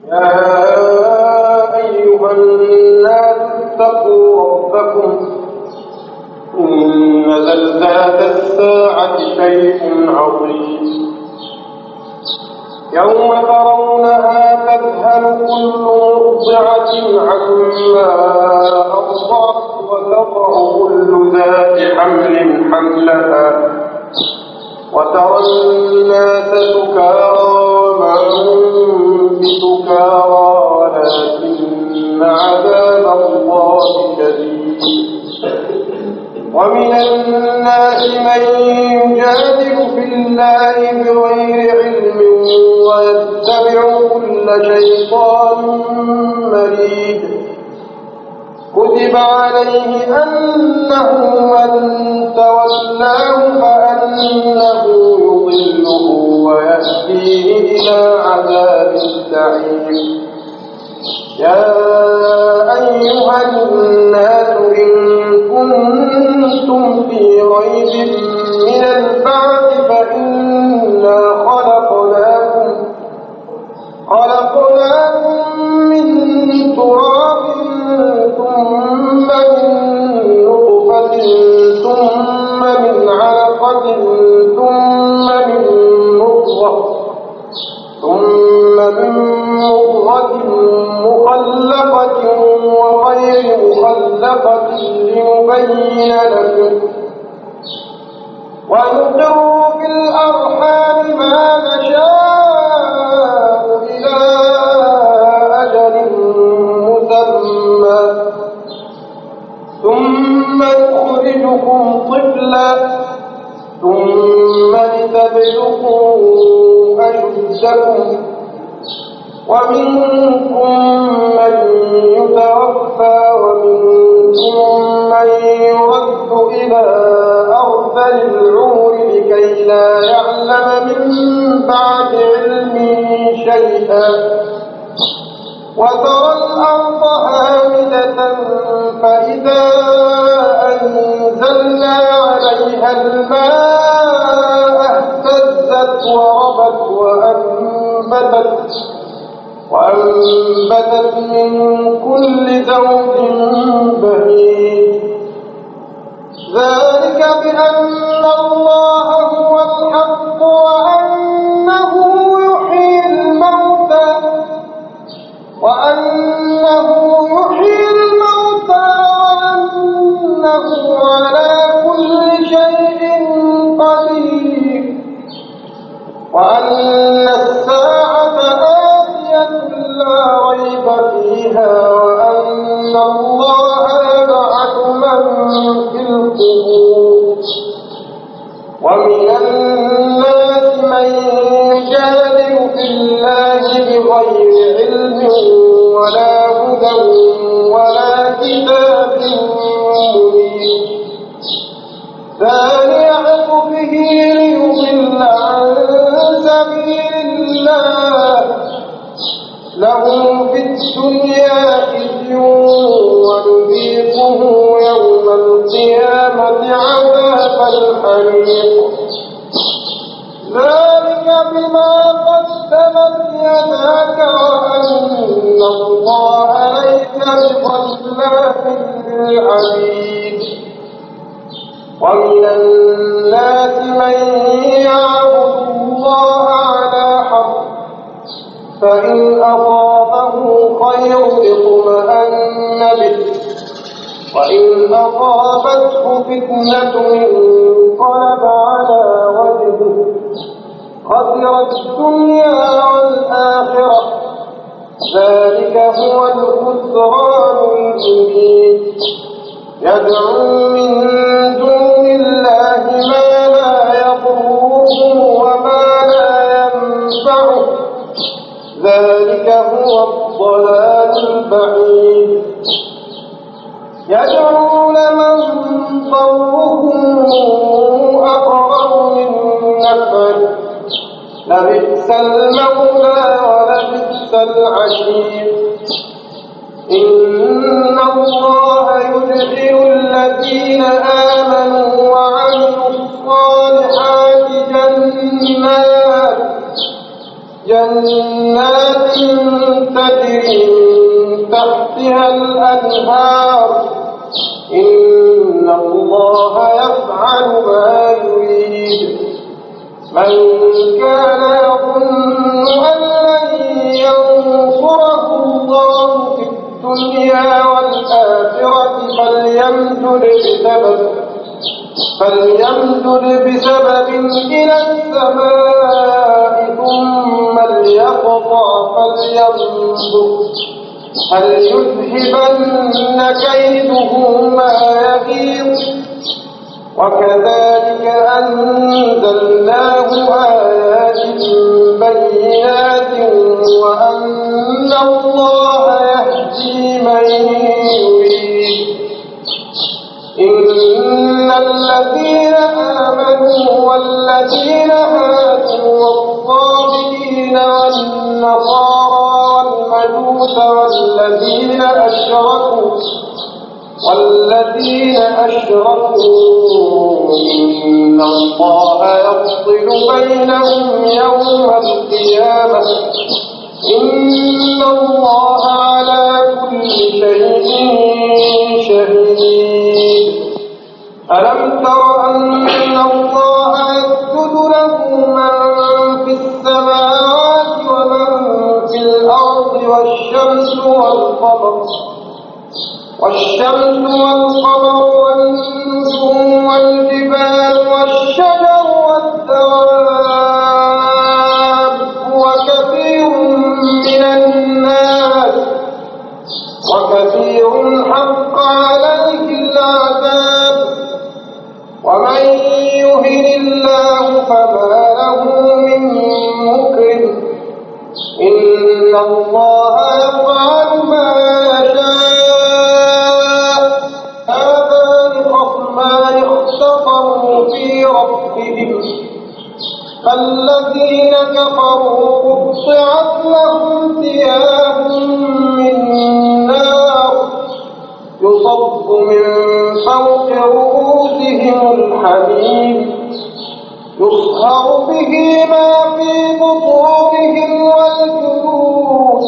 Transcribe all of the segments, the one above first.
يا أيها الناس اتقوا ربكم إن زلزلة الساعة شيء عظيم يوم ترونها تذهل كل مرضعة عما أرضعت وتضع كل ذات حمل حملها وترى الناس سكارى وما هم بسكارى ولكن عذاب الله شديد ومن الناس من يجادل في الله بغير علم ويتبع كل شيطان مريد كتب عليه أنه من تولاه فأنه يضله ويهديه إلى عذاب السعير يا أيها الناس إن كنتم في ريب من البعث فإنا خلقناكم من تراب ثم من نطفة ثم من علقة ثم من مضغة مخلقة وغير مخلقة لنبين لكم ونقر في الأرحام ما نشاء إلى أجل مسمى ثم نخرجكم طفلا ثم لتبلغوا أشدكم ومنكم من يتوفى ومنكم من يرد إلى أرذل العمر لكي لا يعلم من بعد علم شيئا وترى الأرض هامدة فإذا أنزلنا عليها الماء اهتزت وربت وأنبتت من كل زوج بهيج ذلك بأن الله هو الحق وأنه يحيي الموتى وأنه على كل شيء قدير وأن الساعة آتية لا ريب فيها وأن الله يبعث من في القبور ومن الناس من يجادل في الله بغير علم ولا هدى ولا كتاب مبين ثاني عطفه ليضل عن سبيل الله له في الدنيا خزي ونذيقه يوم القيامة عذاب الحريق ذلك بما قدمت يداك وأن الله ليس بظلام للعبيد ومن الناس من يعبد الله على حرف فإن أصابه خير اطمأن به وإن أصابته فتنة انقلب على وجهه خسر الدنيا والآخرة ذلك هو الخسران المبين يدعو من دون الله ما لا يضره وما لا ينفعه ذلك هو الضلال البعيد يدعو لمن ضره أقرب من نفعه لبئس المولى ولبئس العشير إن الله يدخل الذين آمنوا وعملوا الصالحات جنات تجري من تحتها الأنهار إن الله يفعل ما يريد من كان يظن أن لن ينصره الله في الدنيا والآخرة فليمدد بسبب إلى السماء ثم ليقطع فلينظر هل يذهبن كيده ما يغيظ وكذلك أنزلناه آيات بينات وأن الله يهدي من يريد إن الذين آمنوا والذين هادوا والصابئين والنصارى والمجوس والذين أشركوا إن الله يفصل بينهم يوم القيامة إن الله على كل شيء شهيد ألم تر أن الله يسجد له من في السماوات ومن في الأرض والشمس والقمر والنجوم والجبال والشجر والدواب وكثير حق عليه العذاب ومن يهن الله فما له من مكرم إن الله يفعل ما يشاء هذان خصمان اختصموا في ربهم فالذين كفروا قطعت لهم ثياب من نار يصب من فوق رؤوسهم الحميم يصهر به ما في بطونهم والجلود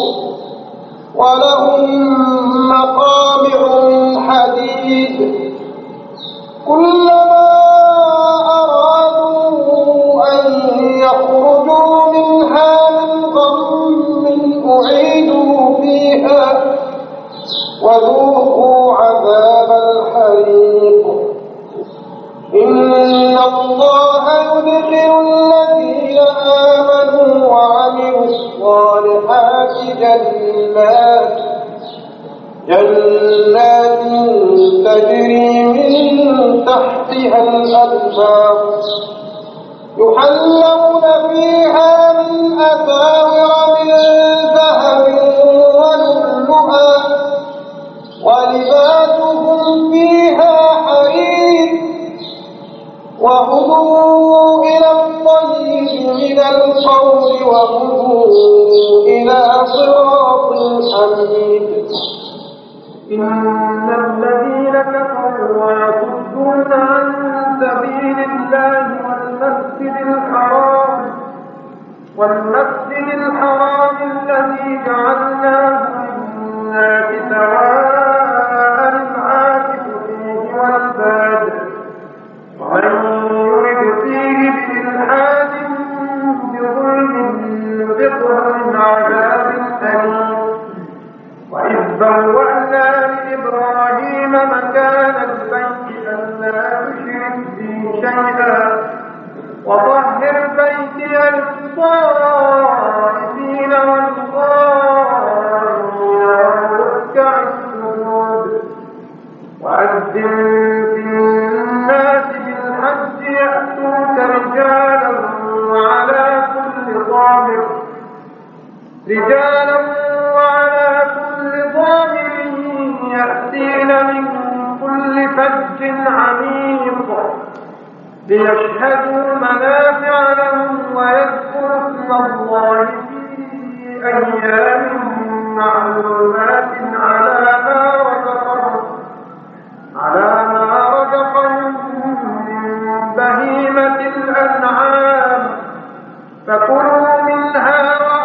ولهم مقامع من حديد كلما أرادوا أن يخرجوا منها من غم أعيدوا فيها وذوقوا عذاب الحريق إن الله يدخل الذين آمنوا وعملوا الصالحات جنات تجري من تحتها الأنهار يحلون فيها من أساور من ذهب ولؤلؤا ولباسهم فيها حرير وهدوا إلى الطيب من القول وهدوا إلى صراط الحميد إن الذين كفروا ويصدون عن سبيل الله والمسجد الحرام الذي جعلناه للناس سواء العاكف فيه والباد ومن يرد فيه بإلحاد بظلم نذقه من عذاب أليم وإذ بوأنا لإبراهيم مكان البيت ألا تشرك بي شيئا وطهر بيتي للطائفين والقائمين والركع السجود وأذن في الناس بالحج يأتوك رجالا وعلى كل ضامر يأتين من كل فج عميق ليشهدوا منافع لهم ويذكروا اسم الله في أيام معلومات على ما رزقهم من بهيمة الأنعام فكلوا منها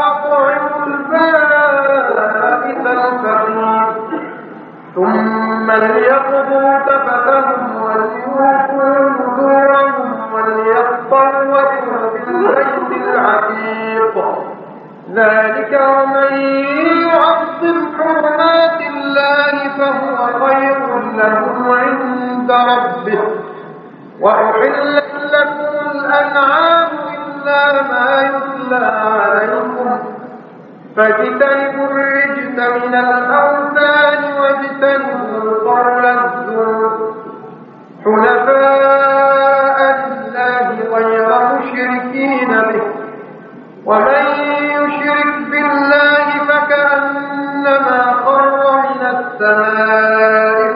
ثم ليقضوا تفتهم وليوفوا نذورهم وليطوفوا بالبيت العتيق. ذلك ومن يعظم حرمات الله فهو خير له عند ربه. وأحلت لكم الأنعام إلا ما يتلى عليكم فاجتنبوا الرجس من الأوثان واجتنبوا قول الزور حنفاء لله غير مشركين به. ومن يشرك بالله فكأنما خر من السماء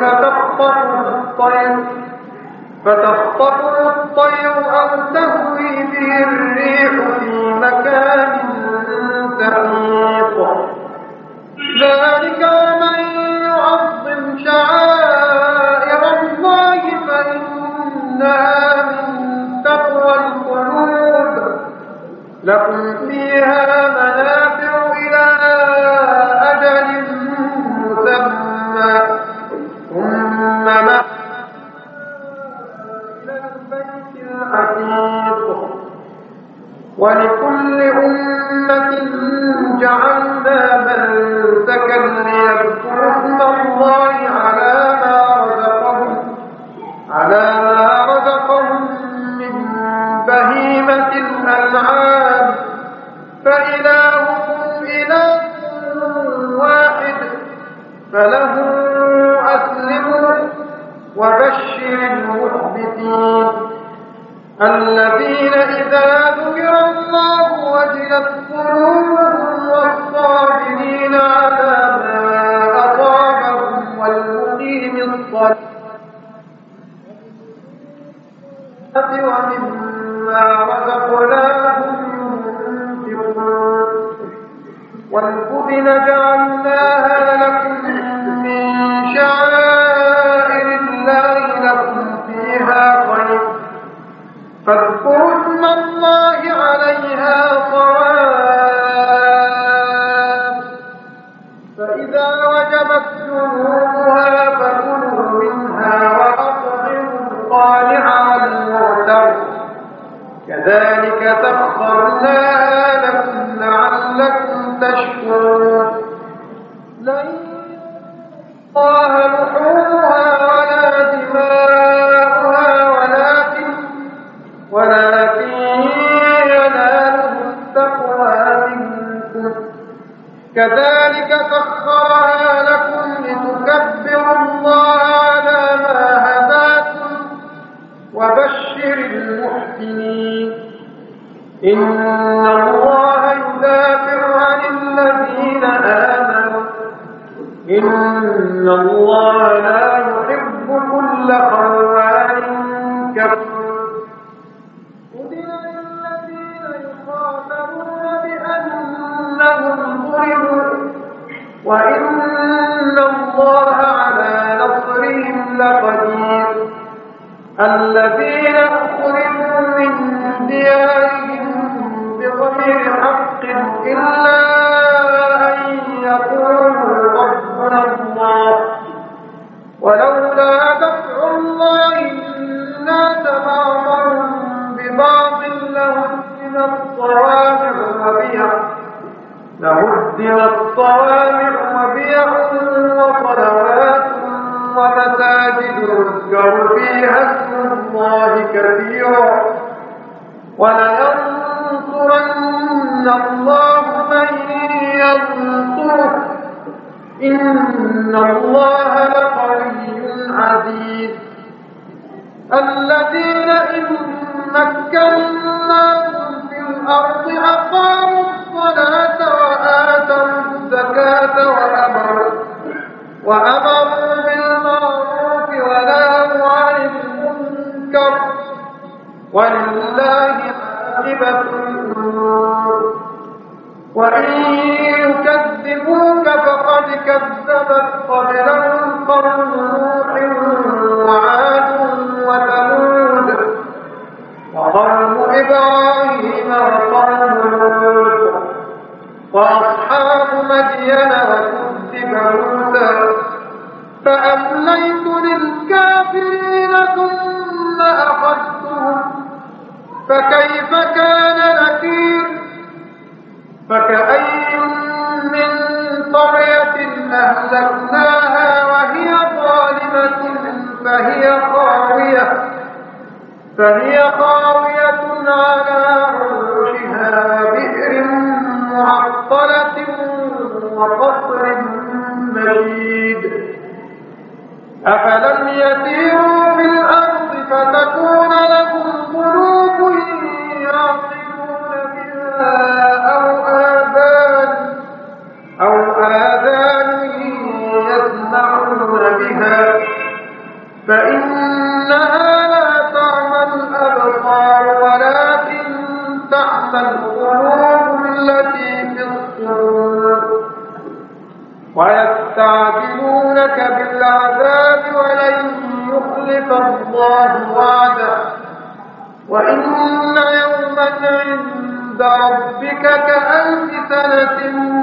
فتخطفه الطير أو تهوي به الريح في مكان سحيق. ذلك ومن يعظم شعائر الله فإنها من تقوى القلوب. لكم فيها منافع إلى أجل مسمى ثم إلى البيت العتيق. ولكل أمة جعلنا منسكا ليذكروا اسم الله على ما رزقهم من بهيمة الأنعام فإلهكم إله واحد فله أسلموا. وبشر المخبتين الذين إذا ذكر الله وجلت قلوبهم والصابرين على ما أصابهم والمقيم الصلاة ومما رزقناهم ينفقون. والبدن جعلناها لكم من شعائر الله لكم فيها خير فاذكروا اسم الله عليها صواف. فإذا وجبت جنوبها فكلوا منها وأطعموا القانع والمعتر كذلك سخرناها لكم لعلكم تشكرون. لن الله لحومها ولا دماؤها ولكن يناله التقوى منكم. كذلك سخرها لكم لتكبروا الله على ما هداكم. وبشر المحسنين إن الله يدافع عن الذين آمنوا إن الله لا يحب كل خوان كفور. أذن للذين يقاتلون بأنهم ظلموا وإن الله على نصرهم لقدير. الذين أخرجوا من ديارهم بغير حق إلا أن يقولوا ربنا الله ولولا دفع الله الناس بعضهم ببعض لهدمت صوامع وبيع وصلوات ومساجد يذكر فيها اسم الله كثيرا ولينصرن الله من ينصره إن الله لقوي عزيز. الذين إن مكناهم في الأرض أقاموا الصلاة وآتوا الزكاة وأمروا بالمعروف ونهوا عن المنكر ولله عاقبة الأمور. وإن يكذبوك فقد كذبت قبلهم قوم نوح وعاد وثمود وقوم إبراهيم وقوم لوط وأصحاب مدين وكذب موسى فكيف كان نكير فكأي من قرية أهلكناها وهي ظالمة فهي خاوية على عروشها وبئر معطلة وقصر مشيد أفلم يسيروا في الأرض فتكون لهم قلوب يعقلون بها أو آذان يسمعون بها فإنها لا تعمى الأبصار ولكن تعمى القلوب التي في الصدور ويستعجلونك بالعذاب ولن يخلف الله وعده وإن يوما عند ربك كألف سنة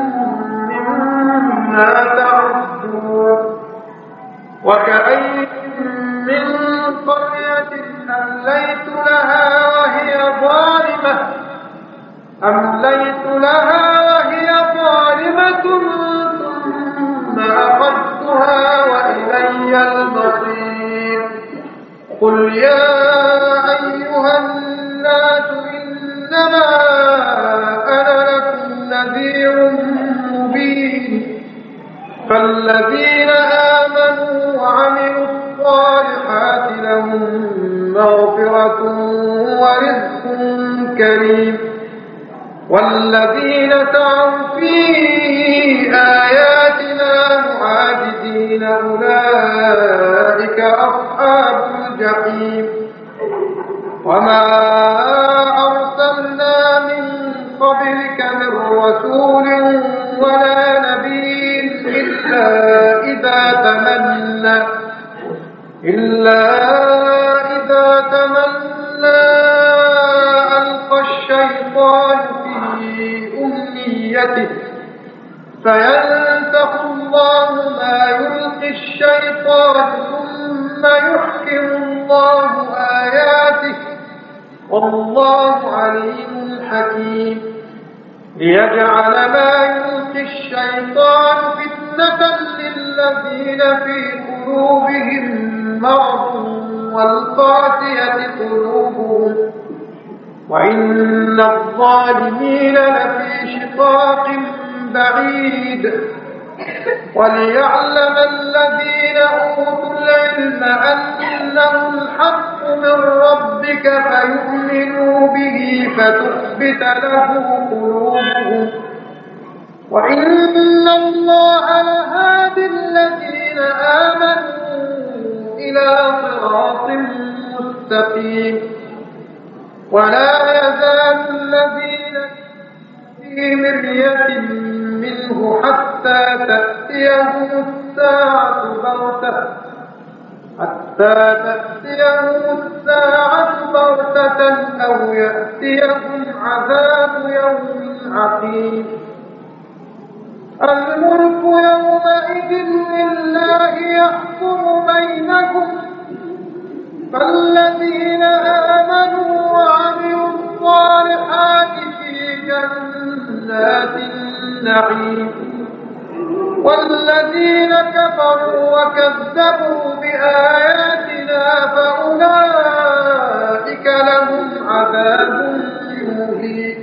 مما تعدون وكأي من قرية أمليت لها وهي ظالمة ثم أخذتها وإلي المصير قل يا أيها الناس إنما أنا لكم نذير مبين فالذين آمنوا وعملوا الصالحات لهم مغفرة ورزق كريم والذين سعوا في آياتنا معاجزين أولئك أصحاب الجحيم وما أرسلنا من قبلك من رسول ولا نبي إلا إذا تمنى ألقى الشيطان في أمنيته فينسخ الله ما يلقي الشيطان ثم يحكم الله آياته والله عليم حكيم ليجعل ما يلقي الشيطان فتنة للذين في قلوبهم مرض والقاسية قلوبهم وإن الظالمين لفي شقاق بعيد وليعلم الذين أوتوا العلم أنه الحق من ربك فيؤمنوا به فتخبت له قلوبهم وإن الله لهادي الذين آمنوا إلى صراط مستقيم ولا يزال الذين في مرية منه حتى تأتيهم الساعة بغتة أو يأتيهم عذاب يوم عقيم الملك يومئذ لله يحكم بينكم فالذين آمنوا وعملوا الصالحات في جنات النعيم والذين كفروا وكذبوا بآياتنا فأولئك لهم عذاب مهين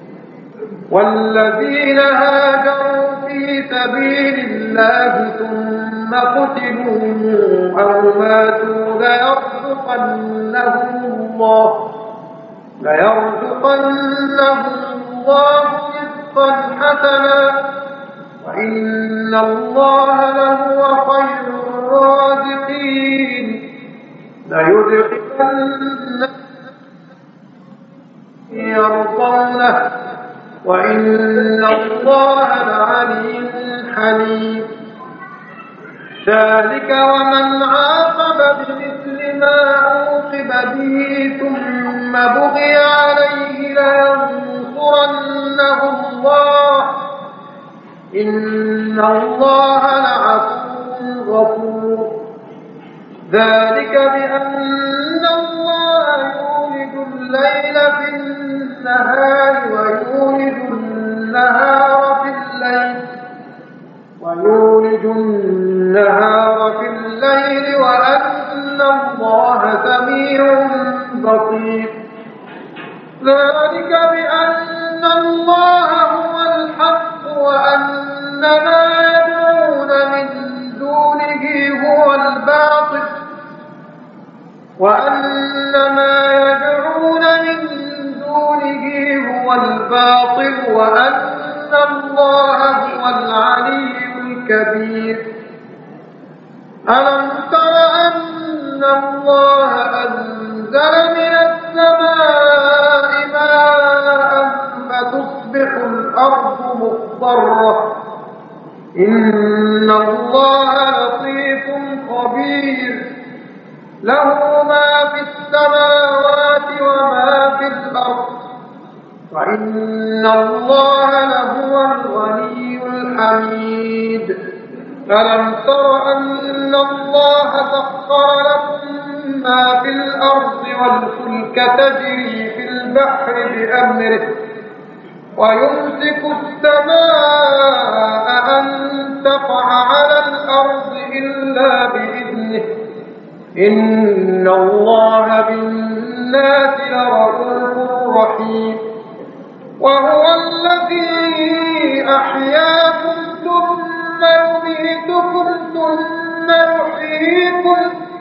والذين هاجروا في سبيل الله ثم قتلوا أو ماتوا ليرزقنهم الله رزقا حسنا وإن الله لهو خير الرازقين ليدخلن يرضونه وإن الله لعليم حليم ذلك ومن عاقب بمثل ما عوقب به ثم بغي عليه لينصرنه الله إن الله لعفو غفور ذلك بأن الله يولد الليل في النهار ويولج النهار في الليل وأن الله سميع بصير. ذلك بأن الله هو الحق وأن ما يدعون من دونه هو الباطل وأن الله هو العلي الكبير. ألم تر أن الله أنزل من السماء ماء فتصبح الأرض مخضرة إن الله لطيف خبير. له ما في السماوات وما في الأرض وإن الله لهو الغني الحميد. ألم تر أن الله سخر لكم ما في الأرض والفلك تجري في البحر بأمره ويمسك السماء أن تقع على الأرض إلا بإذنه إن الله بالناس لرؤوف رحيم. وهو الذي أحياكم ثم يميتكم ثم يحييكم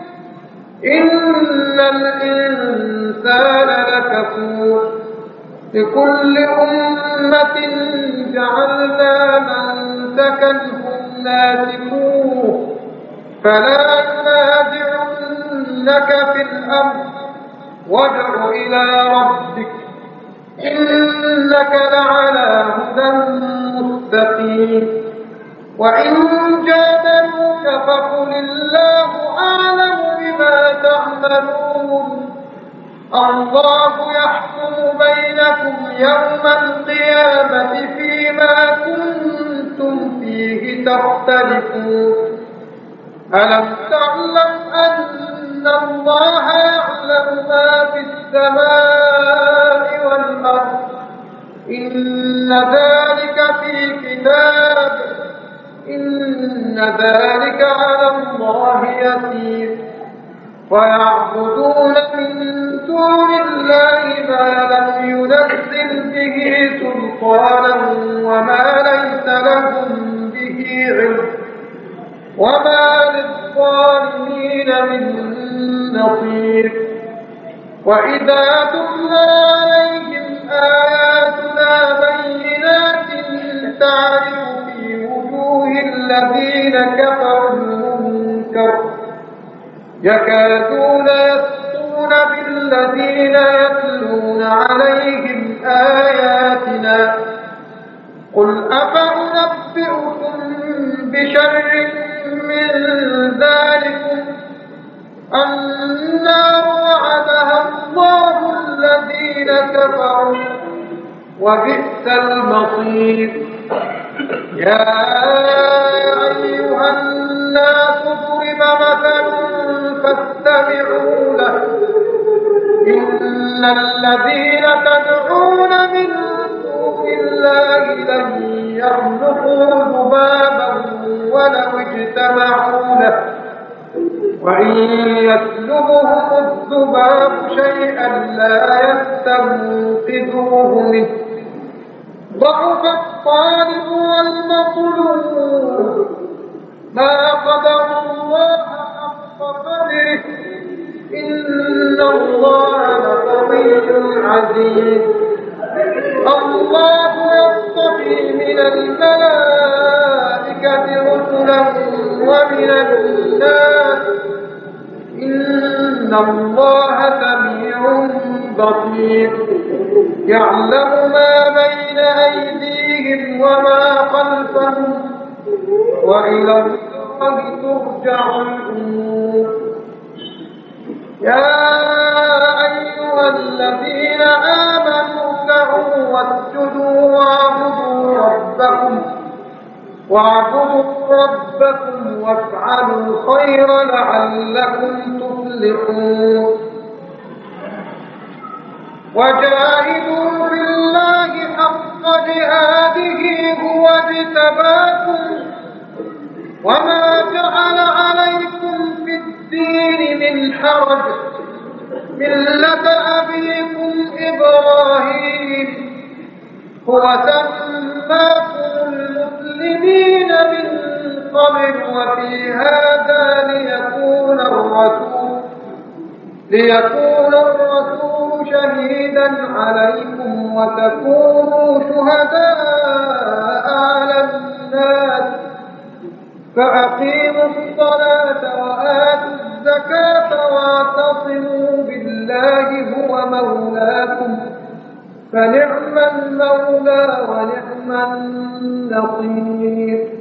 إن الإنسان لكفور. لكل أمة جعلنا منسكا هم ناسكوه فلا ينازعنك في الأمر وادع إلى ربك إنك لعلى هدى مستقيم. وإن جادلوك فقل الله أعلم بما تعملون الله يحكم بينكم يوم القيامة فيما كنتم فيه تختلفون. ألم تعلم أن الله يعلم ما في السماء والأرض إن ذلك في كتاب إن ذلك على الله يسير. ويعبدون من دون الله ما لم ينزل به سلطانا وما ليس لهم به علم وما للظالمين من نصير. وإذا تتلى عليهم آياتنا بينات تعرف في وجوه الذين كفروا المنكر يكادون يسطون بالذين يتلون عليهم آياتنا قل أفأنبئكم بشر من ذلكم النار وعدها الله الذين كفروا وبئس المصير. يا أيها الناس ضرب مثل فاستمعوا له إن الذين تدعون من دون الله لن يخلقوا ذبابا ولو اجتمعوا له وإن يسلبهم الذباب شيئا لا يستنقذوه منه ضعف الطالب والمطلوب ما قدر الله حق قدره إن الله لقوي عزيز. الله يصطفي من الملائكة رسلا ومن الناس إن الله سميع بصير. يعلم ما بين أيديهم وما خلفهم وإلى الله ترجع الأمور. يا أيها الذين آمنوا اركعوا واسجدوا واعبدوا ربكم وافعلوا الخير لعلكم تفلحون. وجاهدوا في الله حق جهاده هو اجتباكم وما جعل عليكم في الدين من حرج ملة أبيكم إبراهيم هو سماكم المسلمين من قبل وفي هذا ليكون الرسول شهيدا عليكم وتكونوا شهداء على الناس فأقيموا الصلاة وآتوا الزكاة واعتصموا بالله هو مولاكم فنعم المولى ونعم النصير